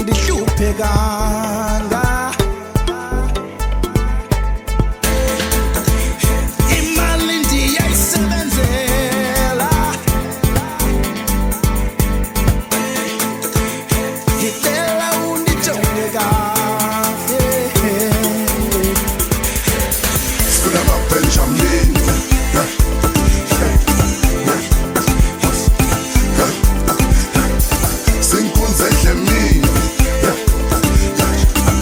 ngidihluphekanga imali ndiyayisebenzela ngicela undijonge kahle Sifuna amaBenjamin sinkunze edlemini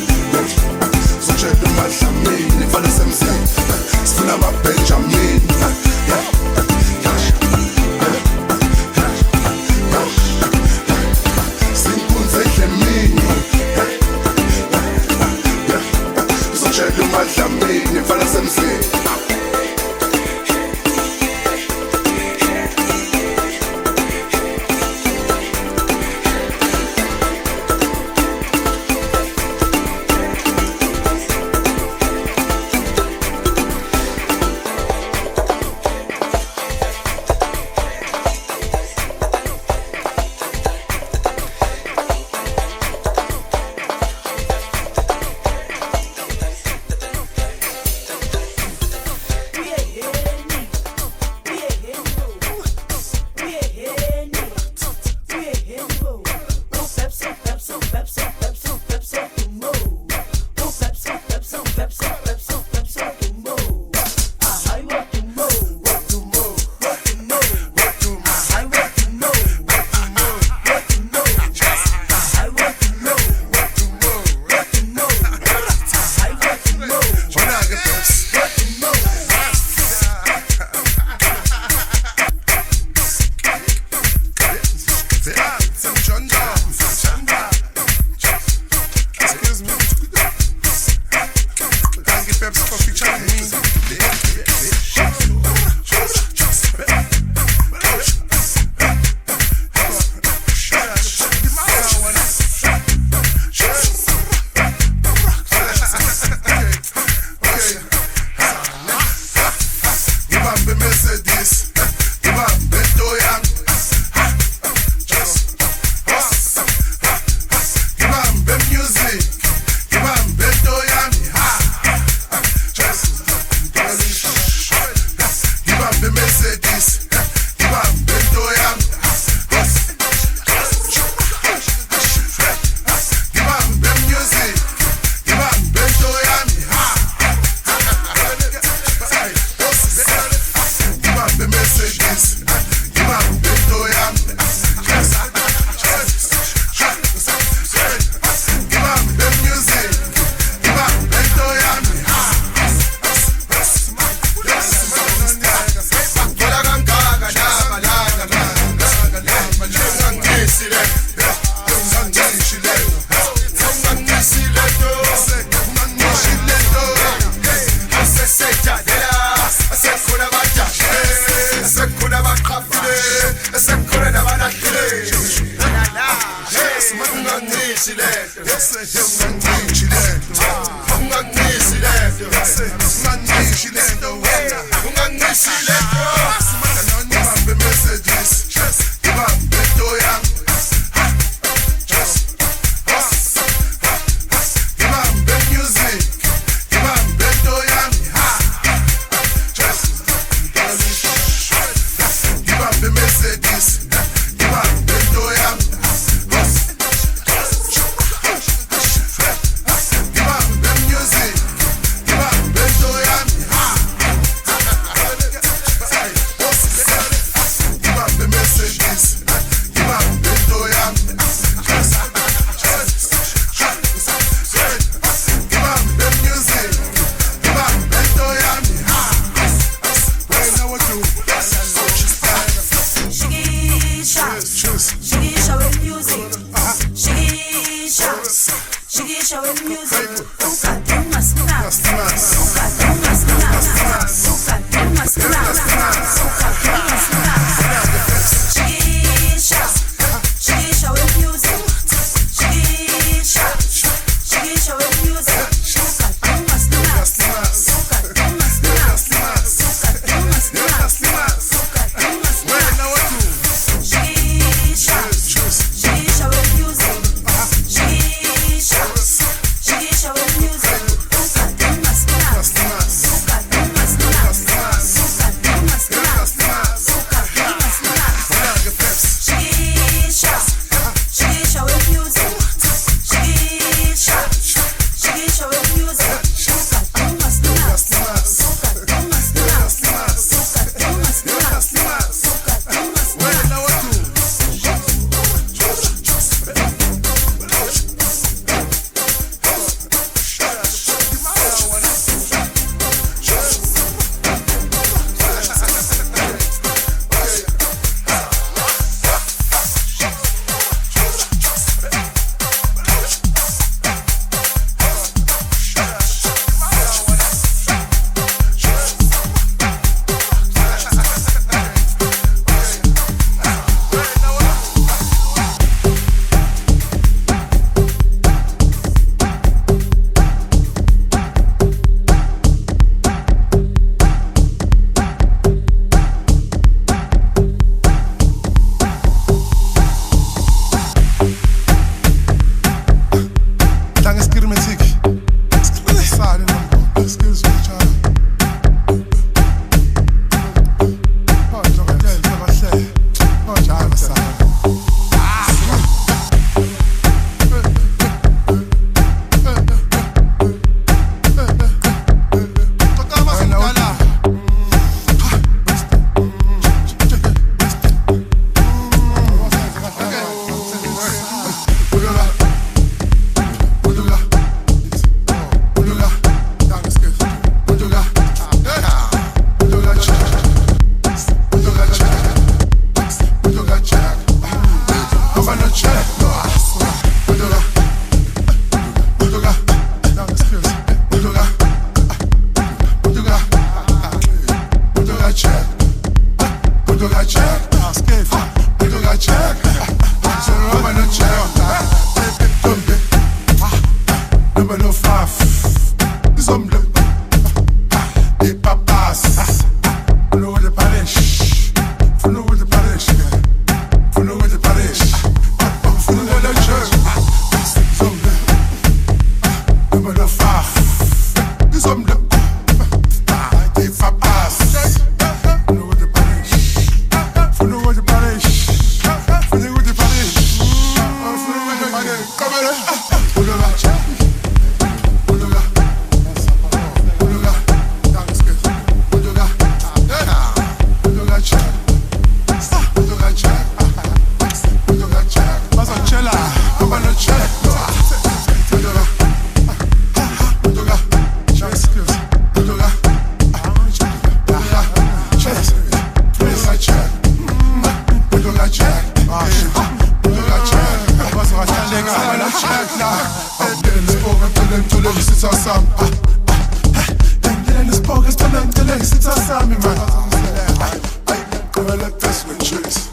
Come and let this one chase.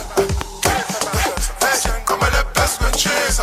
Come and let this one chase.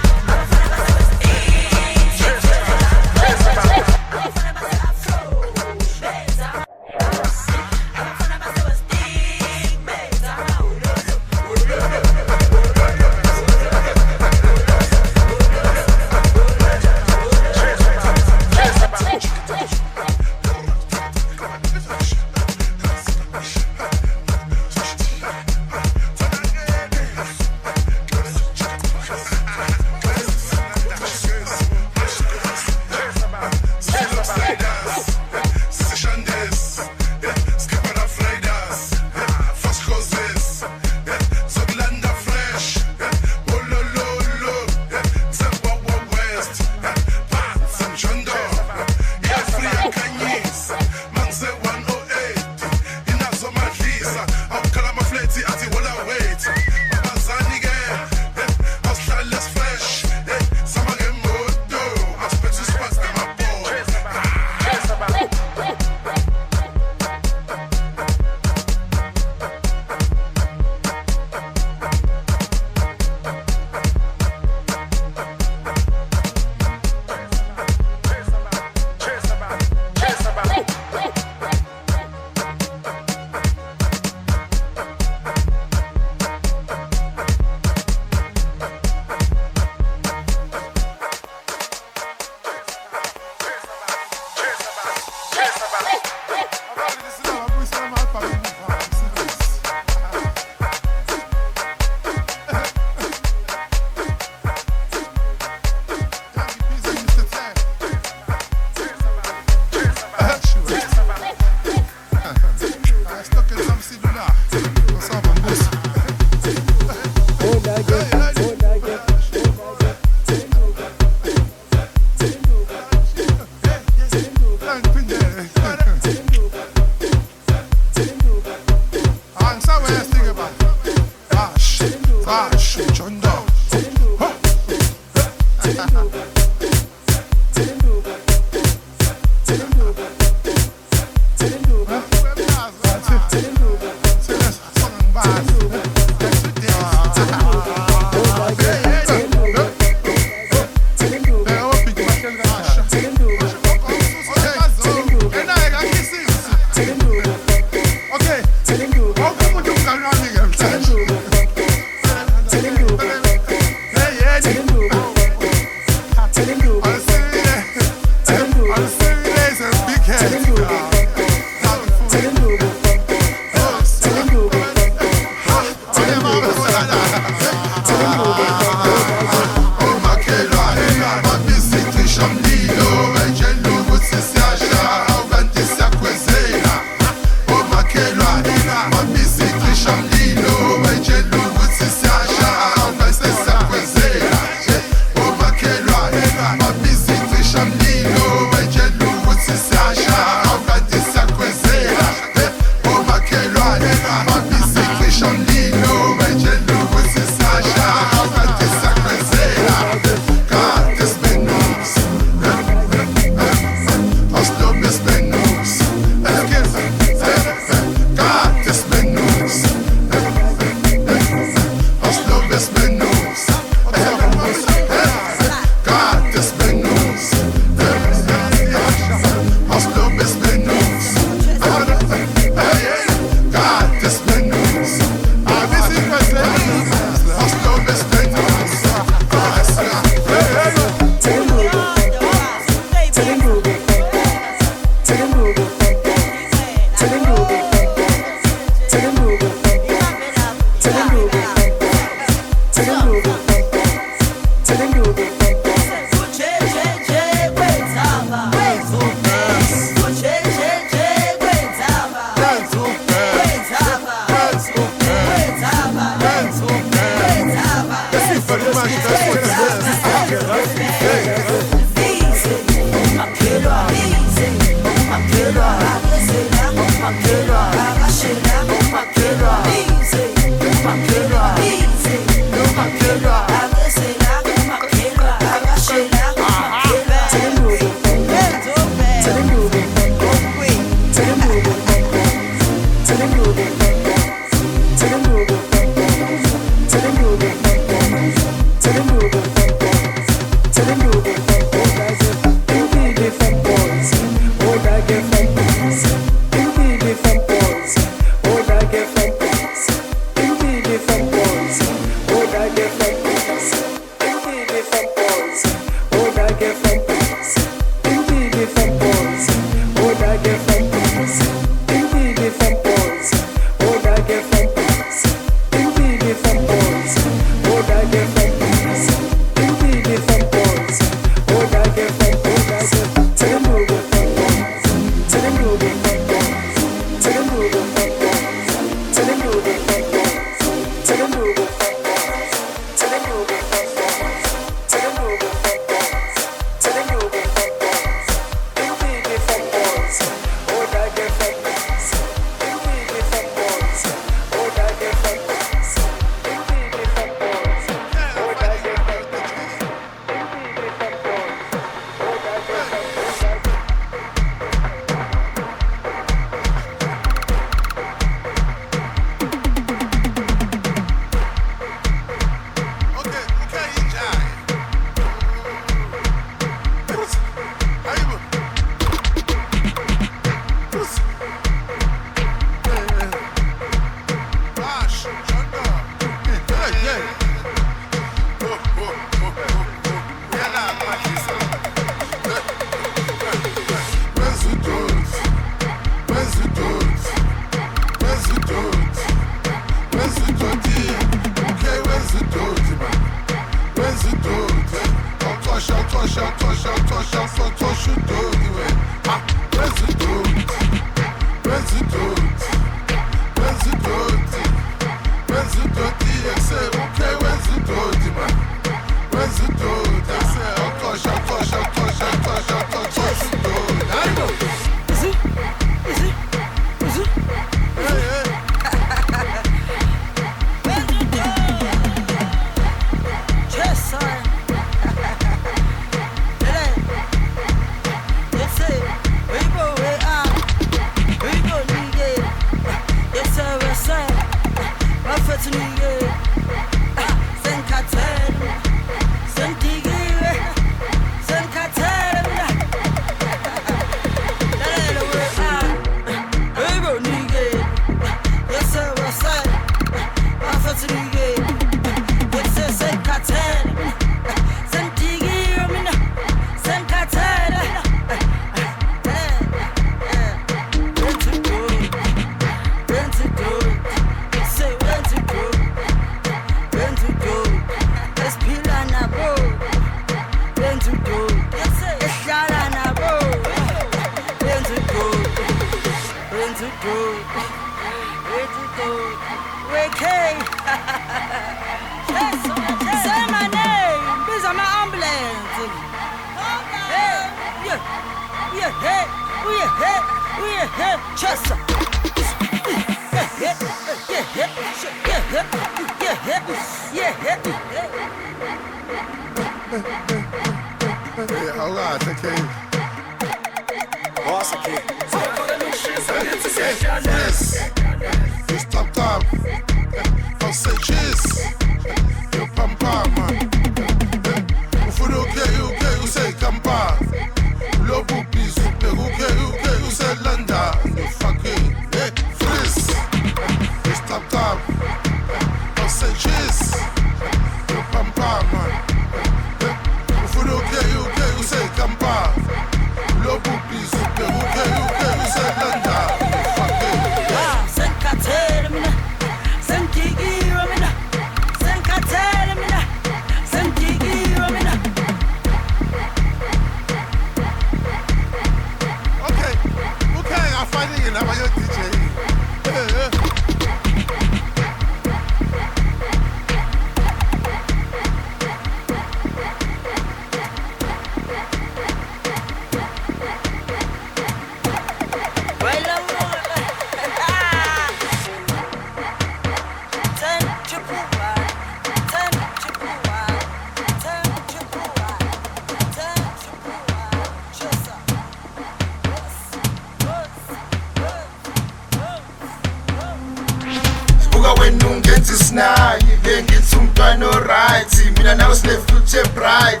Mina nawe sine-future bright.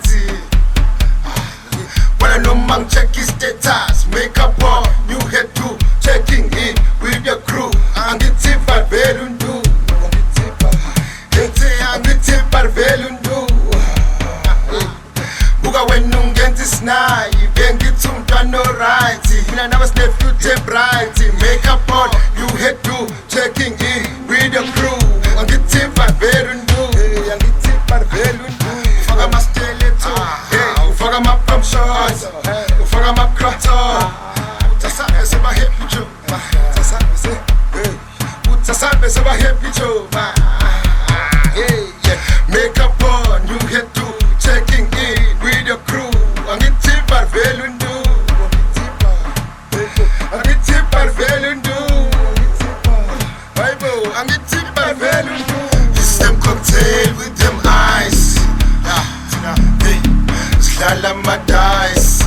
Wanna know man check his status. Makeup on, new head too. Checking in with your crew. Angithi barvelundu. Angithi barvelundu. Buka wena ungenza isinayi. Bengithi umntwana right. Mina nawe sine-future bright. Makeup on, new head too. Checking in with your crew. Angithi barvelundu. Angithi barvelundu. Ufaka ama-stiletto. Ufaka ama-pump shots. Ufaka ama-crop top. Utasabe seba happy Joe. Utasabe seba happy Joe. Makeup on, new head too. Checking in with your crew. Angithi barvelundu. Angithi barvelundu. Bible, angithi barvelundu. It's them cocktail with them eyes. Slala my dice.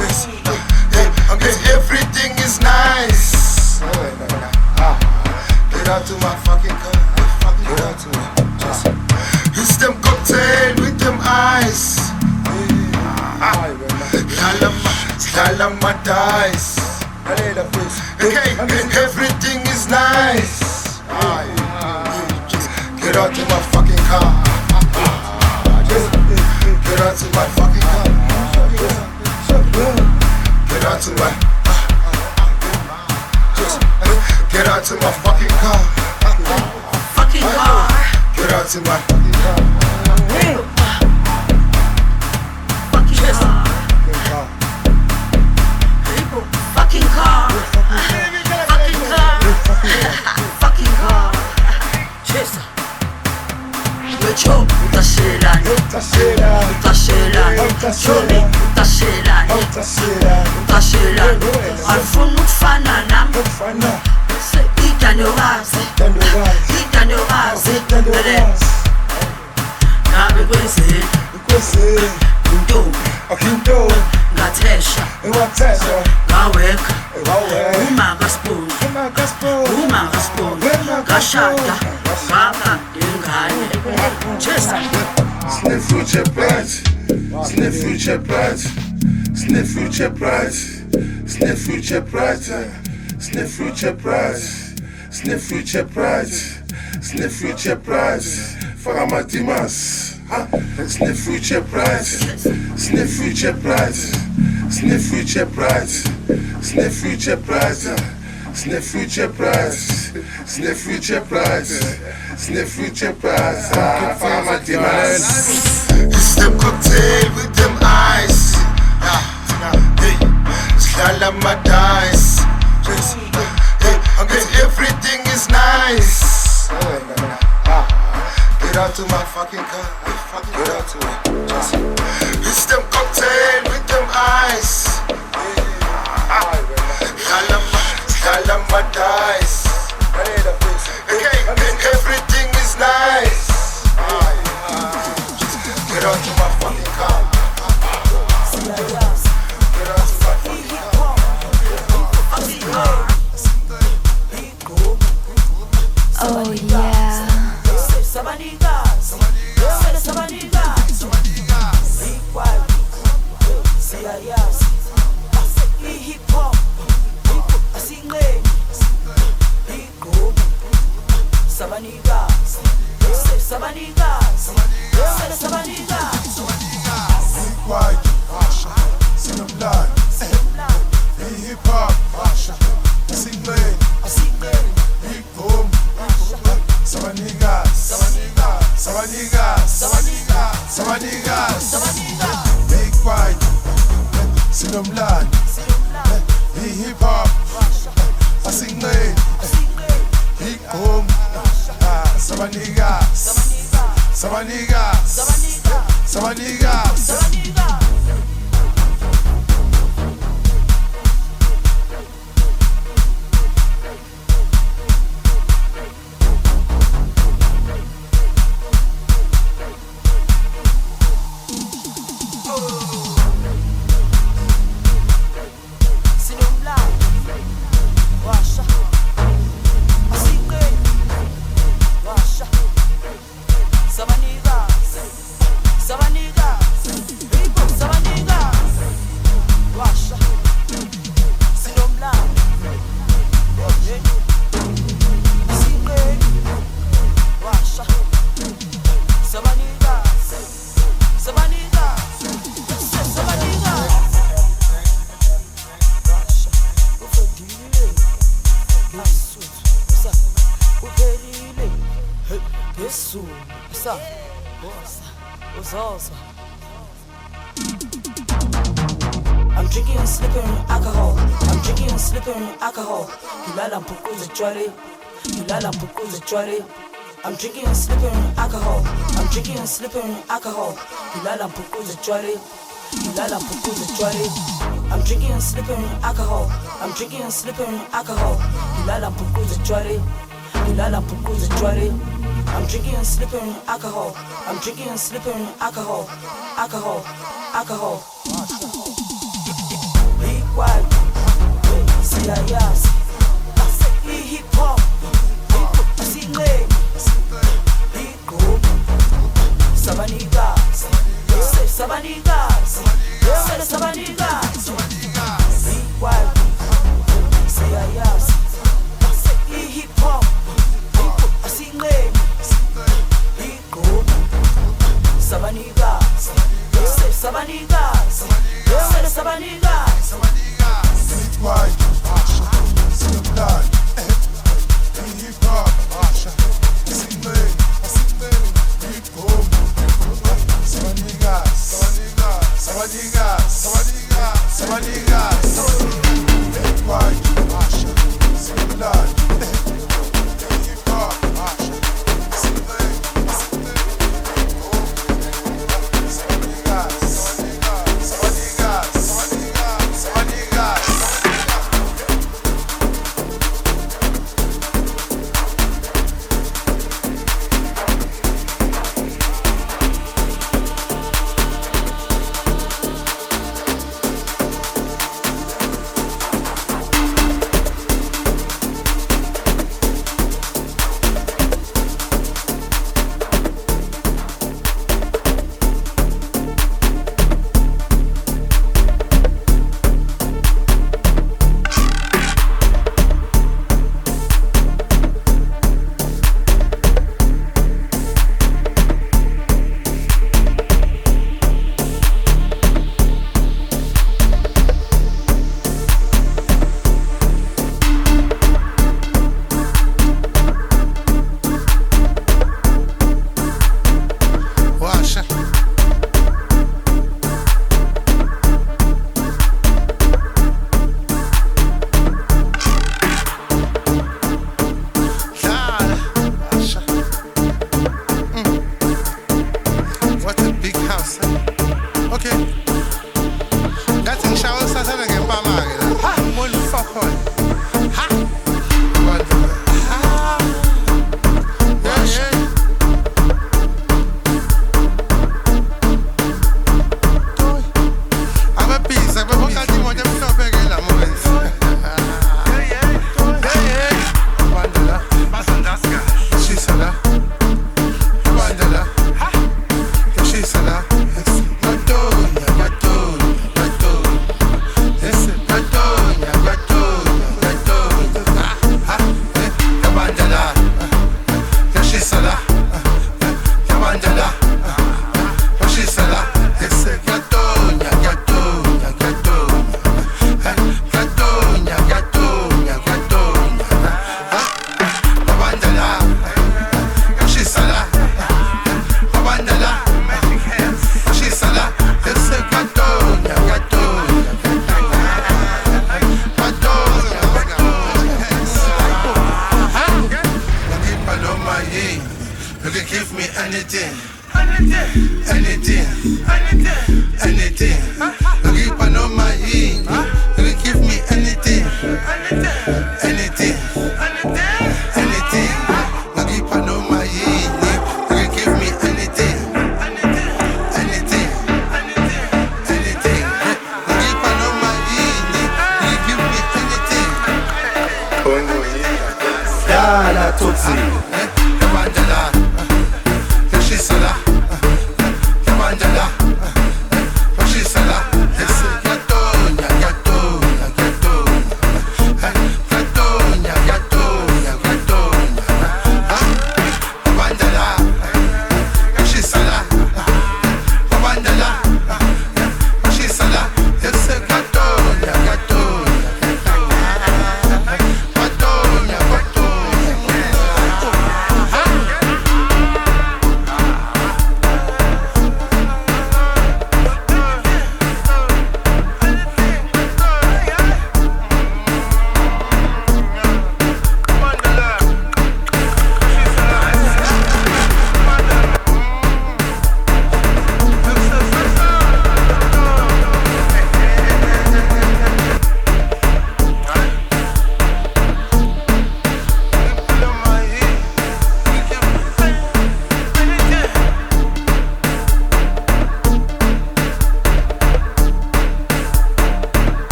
Everything is nice. Get out to my fucking car. Get out to me. It's them cocktail with them eyes. Slala my dice. Okay, everything is nice. Get out to my fucking car. Get out to my fucking car. Get out to my. Get out to my fucking car. Fucking car. Get out to my fucking car. Fucking car. Fucking car. Fucking car. Fucking car. Chesa. Wecho, utashelani. Utashelani. Chole, utashelani. Utashelani. Alifuna ukufana nami. Itanyokazi. Itanyokazi. Ngabe kwenzeni. Intombi. Ngathesha. Ngaweka. Umakasipuni. Ngashada. Ngapha ingane. Chesa. Sine-future bright. Sine-future bright. Sine-future bright. Sine-future bright. Sine-future bright. Sine-future bright. Sine-future bright. Faka matimas. Sine-future bright. Sine-future bright. Sine-future bright. Sine-future bright. Sine-future bright. Sine-future bright. Sine-future bright. Faka matimas. It's them cocktail with them eyes. Slala my dice. Everything is nice. Get out to my fucking car. Get out to it. It's them cocktail with them eyes. Slala my dice. Everything is nice. Get out to my fucking car. Get out to my fucking car. Oh yeah. Sinomlan, hip hop, asingay, hip hop, sabanigas, sabanigas, sabanigas. Uzozo. I'm drinking and slipping alcohol. I'm drinking and slipping alcohol. Kilala mpukuze chwari. Kilala mpukuze chwari. I'm drinking and slipping alcohol. I'm drinking and slipping alcohol. Kilala mpukuze chwari. Kilala mpukuze chwari. I'm drinking and slipping alcohol. I'm drinking and slipping alcohol. Kilala mpukuze chwari. Kilala mpukuze chwari. I'm drinking and slipping alcohol. I'm drinking and slipping alcohol. Alcohol. Alcohol. Be quiet. See I ask. Hip hop. Sing it. Be cool. Sabanigas. Sabanigas. Sabanigas. Be quiet. See I ask. Hip hop. Sing it. Be cool. Sabanigas. Sabanigas. Sabanigas. Beat white, sing blood, hip hop, sing me, beat home, Sabanigas, beat white, sing blood, hip hop, sing me,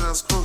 that's cool.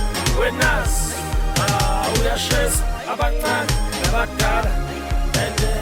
Uyashesa abancane nabadala and